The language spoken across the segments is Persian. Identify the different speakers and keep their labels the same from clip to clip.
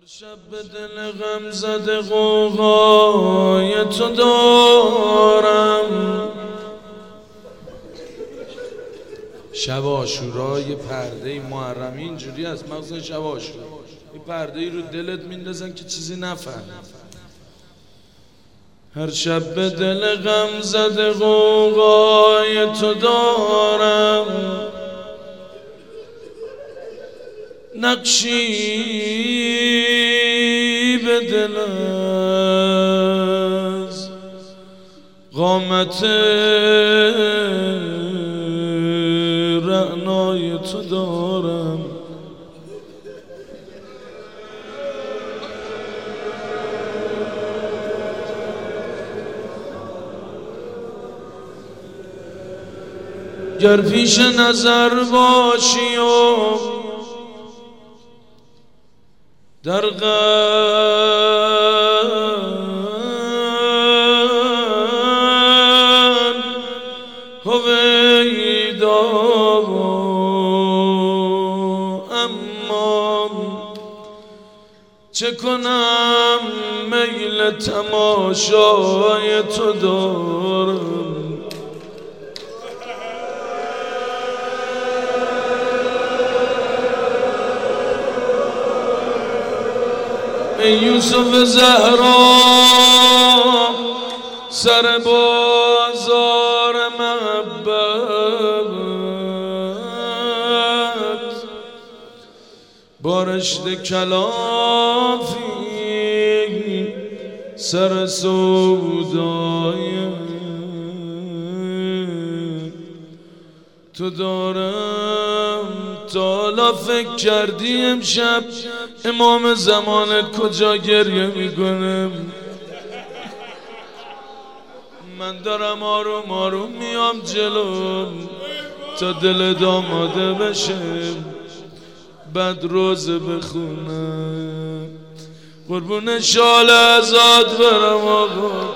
Speaker 1: شب به دل غم زده غوغای تو دارم. شب عاشورا یه پرده محرم اینجوری از مغز شب عاشورا یه پرده ای رو دلت میندازن که چیزی نفهم. هر شب به دل غم زده غوغای تو دارم، نقشی به دل از قامت رعنای تو دارم. گر پیش نظر باشی و در قلب هویدا، اما چه کنم میل تماشای تو دارم. ای یوسف زهرا سر بازار محبت، بارشت کلافی سر سودای تو دارم. تا حالا فکر کردی امشب امام زمانت کجا گریه میکنم؟ من دارم آروم آروم میام جلو تا دل داماده بشه، بعد روزه بخونم قربون شال ازاد برم. آقا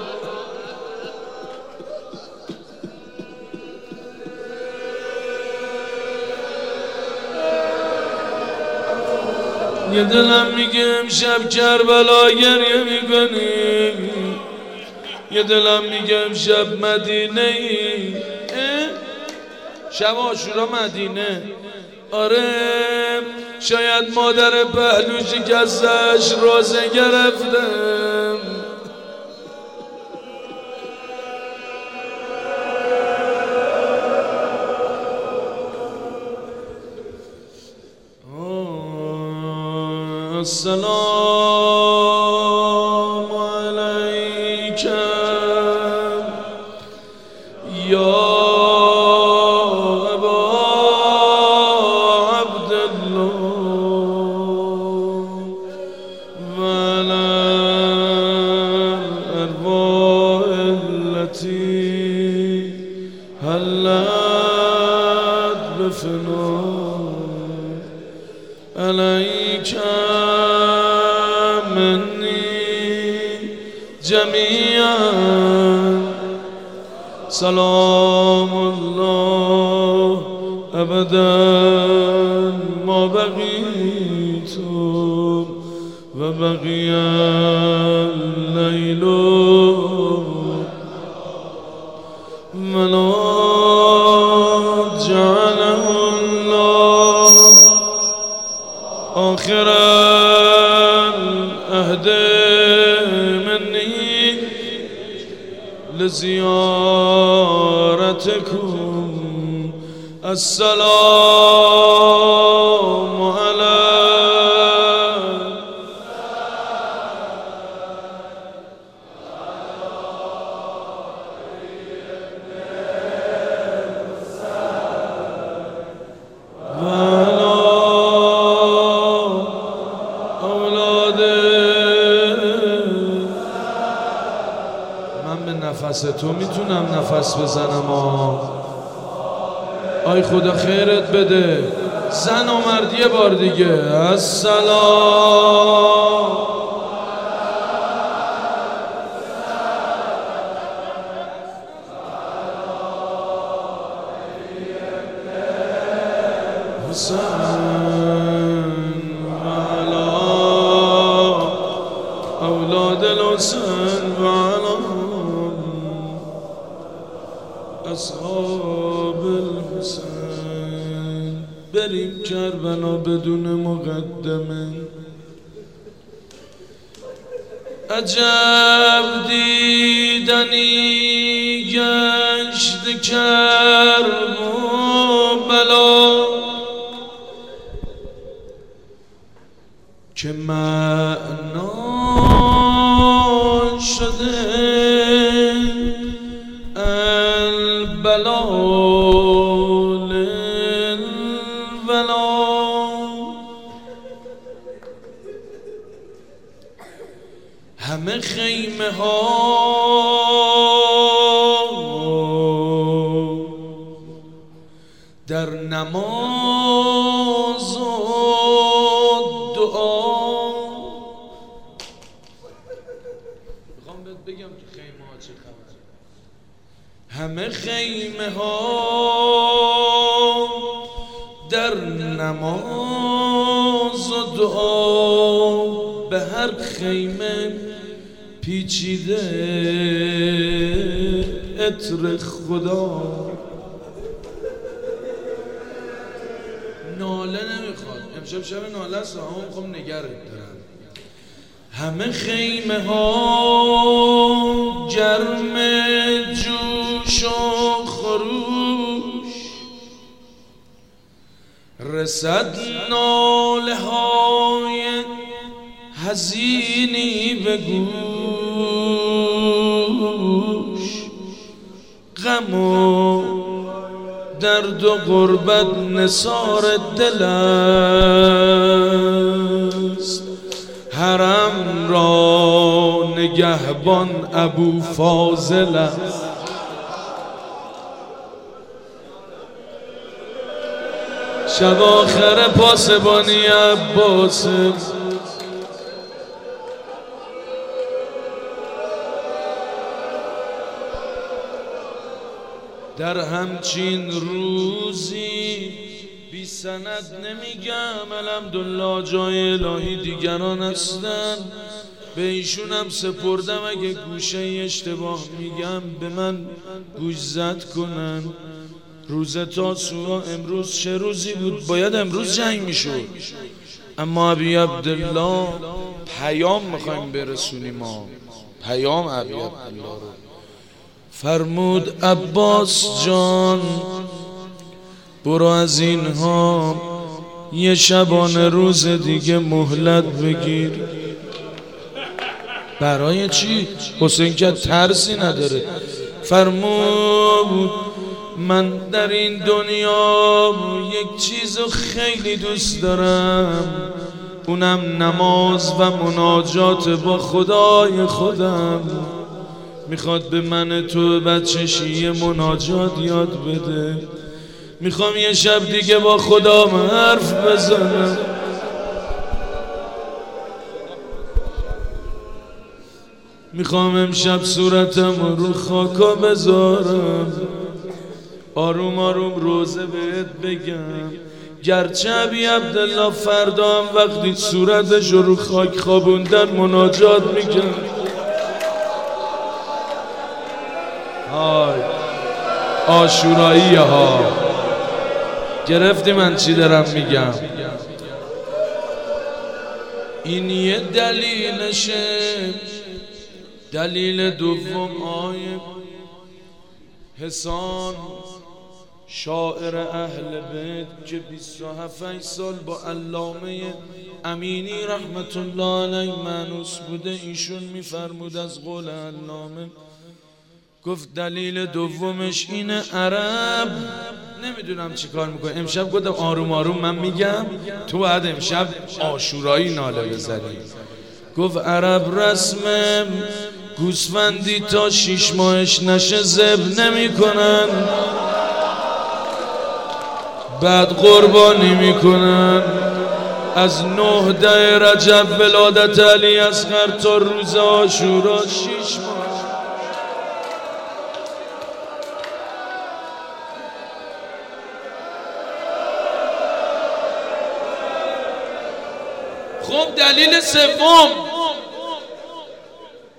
Speaker 1: یه دلم میگه امشب کربلا گریه میکنی، یه دلم میگه امشب مدینه ای. شب عاشورا مدینه. آره شاید مادر پهلو شکستش روزه گرفتم. السلام علیک یا ابا عبدالله و علی الارواح التي حلت بفنا علیک جميعا سلام الله ابدا ما بقيت و بقي الليل ولا جعله الله آخر العهد لزيارتكم. السلام عليكم. نفس تو میتونم نفس بزنم. آی خدا خیرت بده. زن و مرد یه بار دیگه. السلام حسین علی الحسین و علی اصحاب الحسین. بریم کربلا بدون مقدمه. عجب دیدنی گشت کرب و بلا که معنا شده البلا للولا. همه خیمه ها در نماز و دعا. میخوام بهت بگم که خیمه ها چه خبر. همه خیمه ها در نماز و دعا. به هر خیمه پیچیده عطر خدا. ناله نمیخواد، امشب شب ناله است، اما میخوام نگرت دارم. همه خیمه ها گرم جوش و خروش. رسد ناله های حزینی به گوش. غم و درد و غربت نثار دل است. حرم را نگهبان ابو فاضل است. شب آخر پاسبانی عباس. در همچین روزی بی سند نمیگم الحمدلله جای الهی دیگران هستن، به ایشونم سپردم. اگه گوشه اشتباه میگم به من گوش زد کنن. روز تاسوعا امروز چه روزی بود؟ باید امروز جنگ میشد، اما ابی عبدالله پیام میخوایم برسونیم. ما پیام ابی عبدالله رو فرمود عباس جان برو از اینها یه شبانه روز دیگه مهلت بگیر. برای چی؟ حسین که ترسی نداره. فرمود من در این دنیا یک چیزو خیلی دوست دارم، اونم نماز و مناجات با خدای خودم. میخواد به من تو بچه‌شی مناجات یاد بده. میخوام یه شب دیگه با خدا حرف بزنم. میخوام امشب صورتم رو خاکا بذارم، آروم آروم روزه بهت بگم. گرچه ابی عبدالله فردا هم وقتی صورتش رو خاک خوابوندن مناجات میگم. های عاشورایی ها گرفتی من چی دارم میگم؟ این یه دلیلشه. دلیل دوم آیه حسان شاعر اهل بیت که 27 سال با علامه امینی رحمت الله علیه مانوس بوده، ایشون میفرمود از قول علامه، گفت دلیل دومش اینه عرب نمیدونم چی کار میکنه. امشب گفتم آروم آروم من میگم، تو باید امشب عاشورایی ناله بزنی. گفت عرب رسم گوسفندی تا 6 ماهش نشه ذبح نمیکنن، بعد قربانی میکنن. از 9-10 رجب ولادت علی اصغر تا روز عاشورا 6 ماه. خب دلیل سوم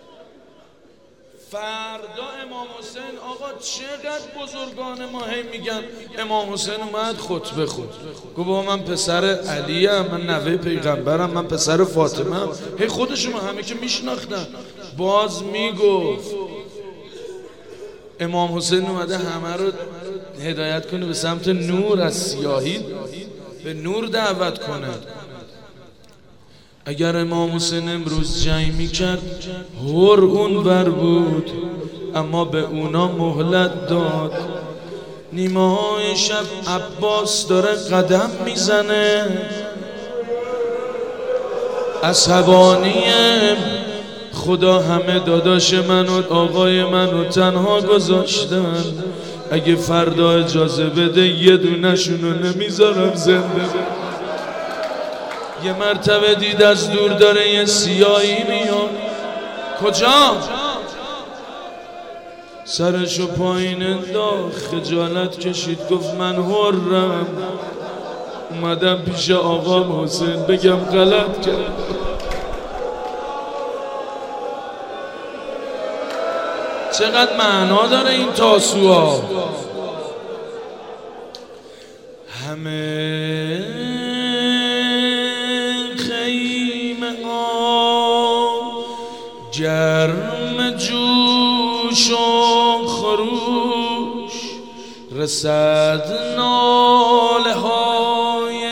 Speaker 1: فردا امام حسین، آقا چقدر بزرگان ما هی میگن امام حسین اومد خطبه خود، گفت بابا من پسر علیم، من نوه پیغمبرم، من پسر فاطمه ام. هی خودشون همه که میشناختن باز میگفت امام حسین اومده همه رو هدایت کنه به سمت نور، از سیاهی به نور دعوت کنه. اگر امام حسین امروز جنگ میکرد هر اون ور بود، اما به اونا مهلت داد. نیمه های شب عباس داره قدم میزنه، عصبانیه، خدا همه داداش من و آقای منو تنها گذاشتن، اگه فردا اجازه بده یه دونشونو نمیذارم زنده. یه مرتبه دید از دور داره یه سیاهی میاد. کجا؟ سرشو پایین انداخت، خجالت کشید، گفت من حرم، اومدم پیش آقام حسین بگم غلط کردم. چقدر معنا داره این تاسوها. همه خیمه ها گرم جوش و خروش، رسد ناله های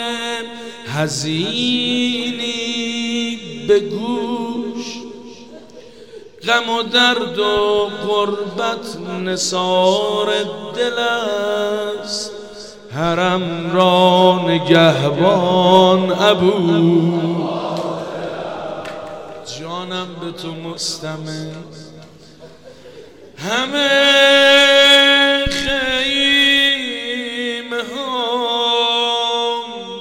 Speaker 1: حزینی به گوش، غم و درد و غربت نثار دل است، حرم را نگهبان ابو، جانم به تو مستمع. همه خیمه ها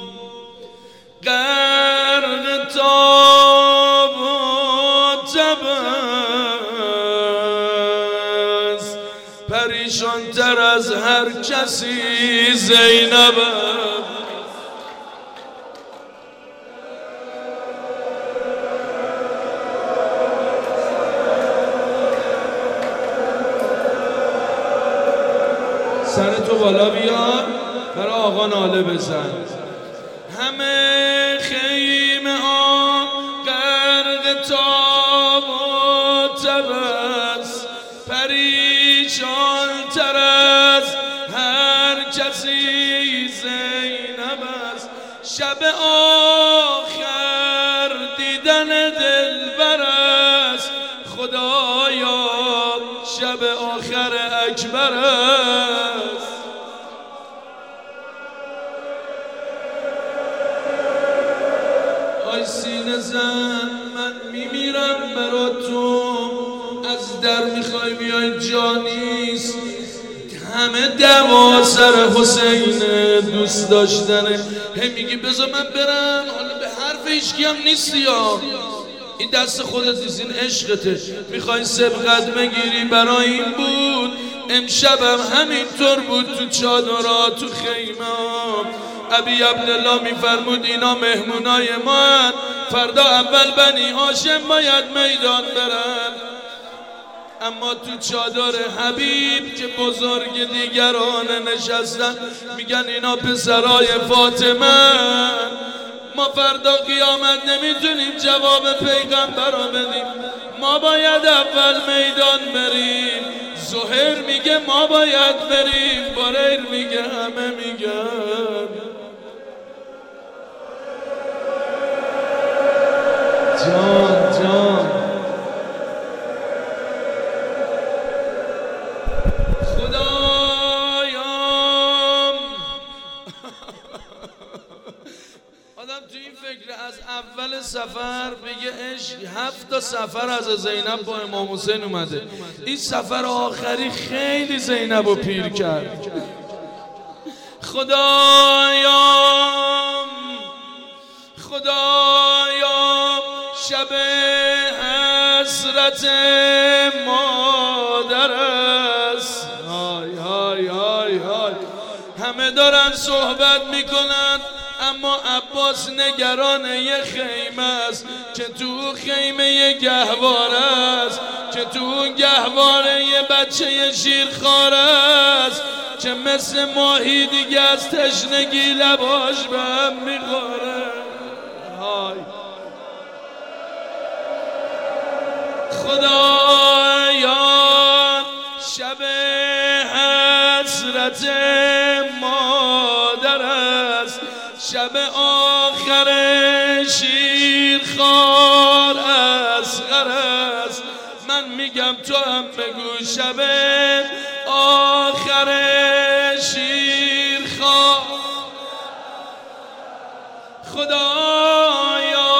Speaker 1: غرق تاب و تب است، پریشان تر از هر کسی زینب. سرتو بالا بیار برای آقا ناله بزن. همه خیمه ها غرق تاب و تب است، پریشان تر از هر کسی زینب است. شب آخر دیدن دلبر است، خدایا شب آخر اکبر است. آی سینه زن من میمیرم برا تو، از در میخوای بیای جا نیست، همه دعوا سر حسین دوست داشتنه. هی میگی بذار من برم، حالا به حرف هیچکی هم نیستی یا این دست خودت نیست، این عشقته، میخوای سبقت بگیری برای این بود. امشبم همینطور بود تو چادرها تو خیمه. ابی عبدالله میفرمود اینا مهمونای ما، فردا اول بنی هاشم باید میدان برن، اما تو چادر حبیب که بزرگ دیگران نشستن میگن اینا پسرای فاطمه. ما فردا قیامت نمیتونیم جواب پیغمبر رو بدیم، ما باید اول میدان بریم. زهیر میگه ما باید بریم، بریر میگه همه میگن. جان جان خدایم. آدم تو این فکر از اول سفر بگه عشق 7 تا سفر از زینب با امام حسین اومده، این سفر آخری خیلی زینب رو پیر کرد. خدایم خدایا شب حسرت مادر است. های های های های. همه دارن صحبت میکنن اما عباس نگران یه خیمه است که تو خیمه یه گهواره است. که تو اون گهواره یه بچه شیرخوار است که مثل ماهی دیگه از تشنگی لباش به هم میخوره. های خدایا شب حسرت مادر است، شب آخر شیرخوار اصغر است. من میگم تو هم بگو شب آخر شیرخوار. خدایا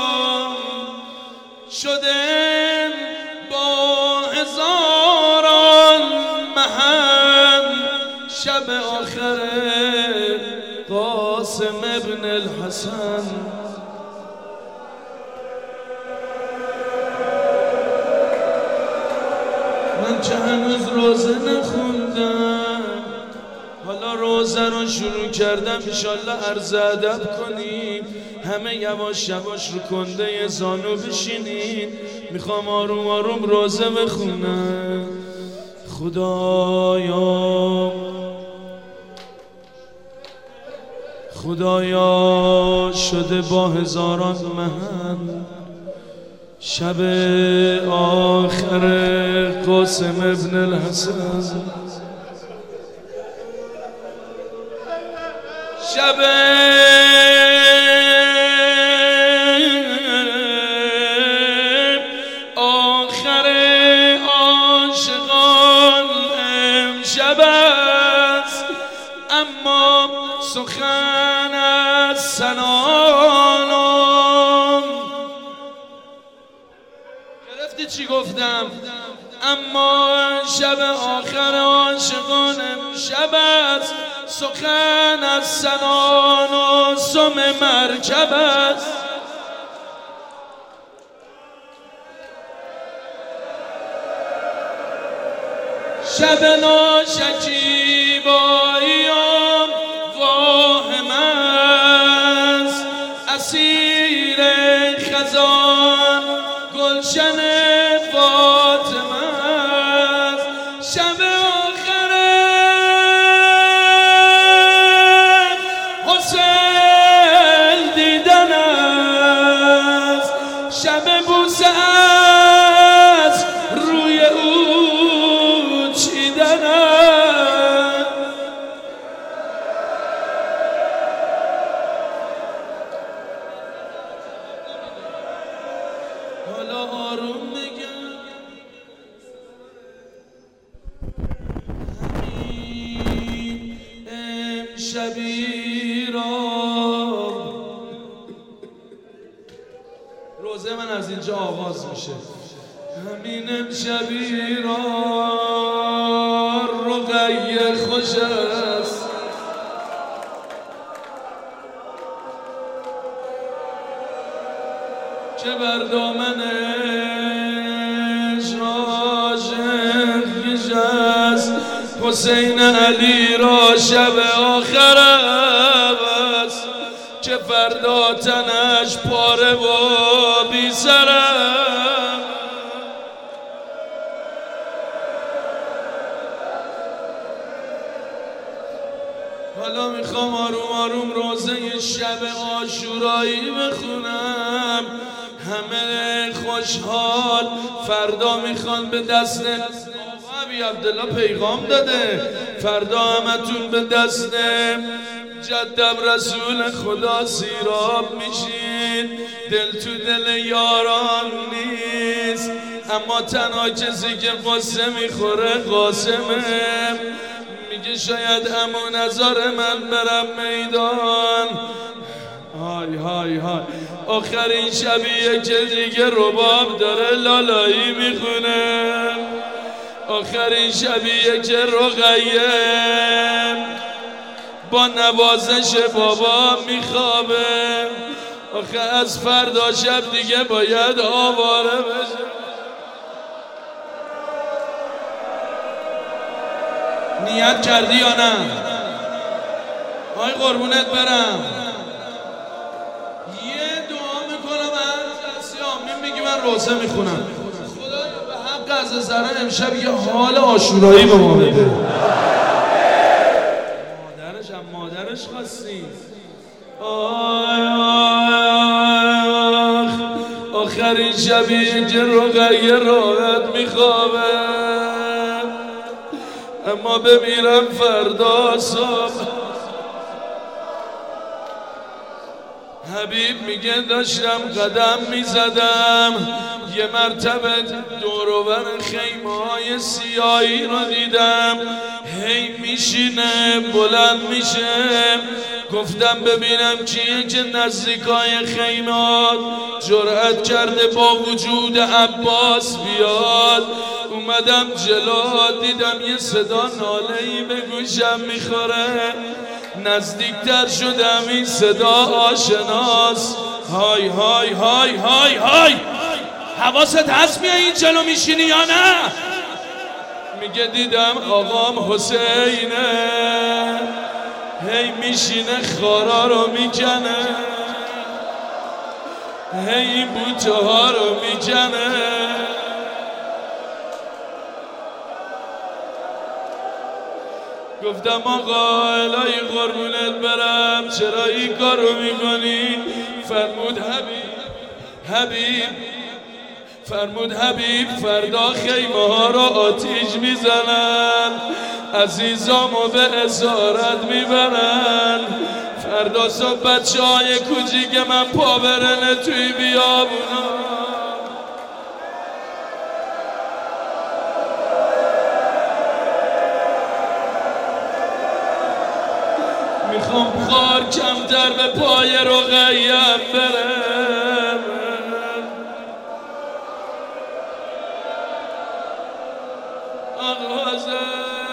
Speaker 1: شده با هزاران محن شب آخر قاسم ابن الحسن. من چه هنوز روزه نخوندم، حالا روزه رو شروع کردم، انشالله عرض ادب کنید. همه یواش یواش رو کنده زانو بشینید، میخوام آروم آروم روزه بخونم. خدایا خدایا شده با هزاران محن شب آخر قاسم ابن الحسن. شب آخر عاشقان امشب است، اما سخن از سنانم گرفتی چی گفتم؟ اما شب آخر عاشقان امشب است، سخن از سنان و سم مرکب است. شب ناشکیباییم واهم است، اسیر خزان گلشن فاطمه است. شب آخر حسین دیدن است، شب بوسه است روی او چیدن است. حالا آروم بگم، همین امشبی را روزه من از اینجا آغاز میشه. همین امشبی را رقیه خوش است، که بر دامنش عاشق نشست. حسین علی را شب آخر است، که فردا تنش پاره و بی سر است. حالا میخوام آروم آروم روزه شب عاشورایی بخونم. همه خوشحال فردا میخوان به دست ابی عبدالله پیغام داده، فردا همتون به دست جدم رسول خدا سیراب میشین. دل تو دل یاران نیست، اما تنها کسی که قصه میخوره قاسمه. میگه شاید امون نظر من برم میدان. های های های آخرین شبیه که دیگه رباب داره لالایی میخونه، آخرین شبیه که رقیه با نوازش بابا میخوابه. آخه از فردا شب دیگه باید آواره بشه. نیت کردی یا نه؟ آی قربونت برم، یه دعا میکنم از دستی آمین میگی، من روزه میخونم. خدایا به حق قزه سره امشب یه حال آشورایی به ما بده. مادرش خواستیم. آخرین شبیه که رقیه راحت میخوابه، اما بمیرم فردا صبح. حبیب میگه داشتم قدم میزدم، یه مرتبه دوروبر خیمه های سیاهی رو دیدم، هی میشینه بلند میشه. گفتم ببینم کیه که نزدیکای خیمات جرأت کرده با وجود عباس بیاد. اومدم جلو، دیدم یه صدا ناله‌ای به گوشم میخوره. نزدیکتر شدم، این صدا آشناس. های های های های های، حواست هست میای این جلو میشینی یا نه؟ میگه دیدم آقام حسینه، هی میشینه خارا رو میکنه، هی این بوته ها رو میکنه. گفتم آقا الهی قربونت برم، چرا این کار رو میکنی؟ فرمود حبیب فردا خیمه ها رو آتیش میزنن، عزیزامو به اسارت میبرن. فردا صبح بچه های کوچیک من پا برنه توی بیابونا. میخوام خار کمتر به پای رقیه‌ام برم. آغازه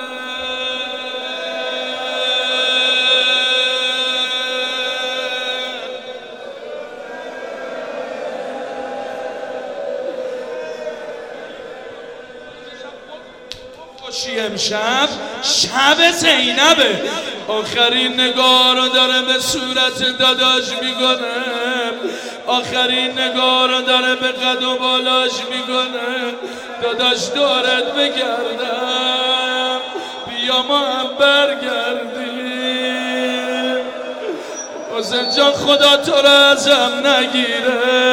Speaker 1: خوشی امشب شب زینبه، آخرین نگاه رو داره به صورت داداش میکنه، آخرین نگاه رو داره به قد و بالاش میکنه. داداش دورت بگردم، بیا ما هم برگردیم. حسین جان خدا تو رو ازم نگیره.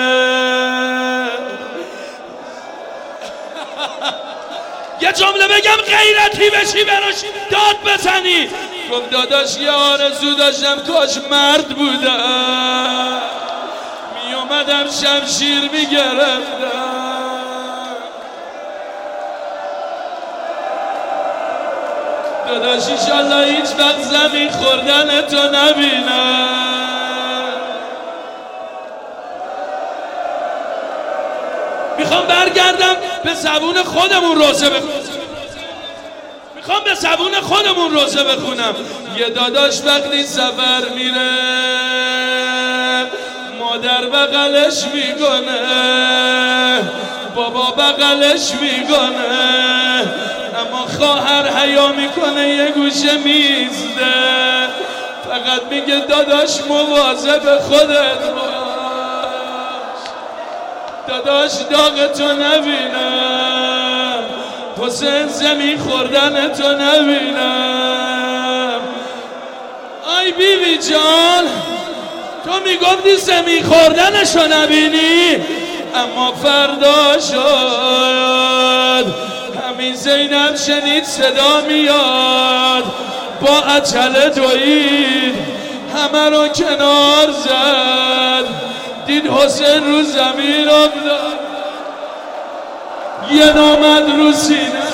Speaker 1: یه جمله بگم غیرتی بشی بروش داد بزنی. گفت داداش یه آرزو داشتم کاش مرد بودم، می اومدم شمشیر می گرفتم. داداش ایشالله هیچ وقت زمین خوردن تو نبینم. میخوام برگردم به زبون خودمون روزه بخونم، میخوام به زبون خودمون روزه بخونم. یه داداش وقتی سفر میره مادر بغلش میکنه، بابا بغلش میکنه، اما خواهر حیا میکنه یه گوشه میزده. فقط میگه داداش مواظب خودت باش، داداش داغتو نبینم، حسین زمین خوردن تو نبینم. آی بیوی جان تو میگفتی زمین خوردنشو نبینی، اما فردا شد همین زینب شنید صدا میاد، با عجله دوید همه رو کنار زد، دید حسین رو زمین افتاد، یه نامد رو سینه.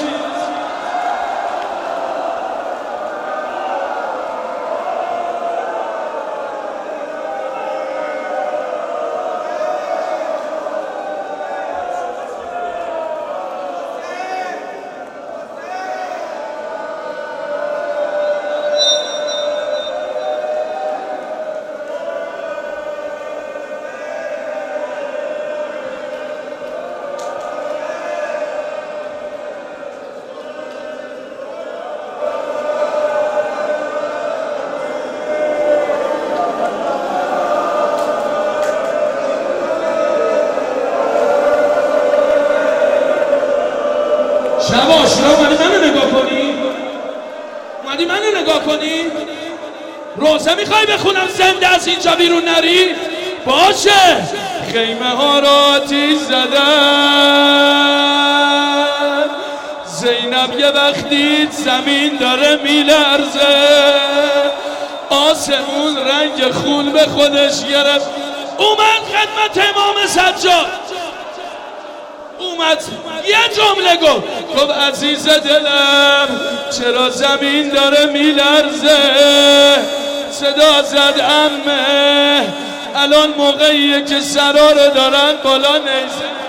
Speaker 1: شب عاشورا اومدی منو نگاه کنی؟ اومدی منو نگاه کنی؟ روزه میخوای بخونم زنده از اینجا بیرون نری؟ باشه. خیمه ها را آتیش زدن، زینب یه وقتی زمین داره میلرزه، آسمون رنگ خون به خودش گرفت. اومد خدمت امام سجاد، اومد یه جمله گفت عزیز دلم چرا زمین داره میلرزه؟ صدا زد عمه الان موقعیه که سرا رو دارن بالا نیزه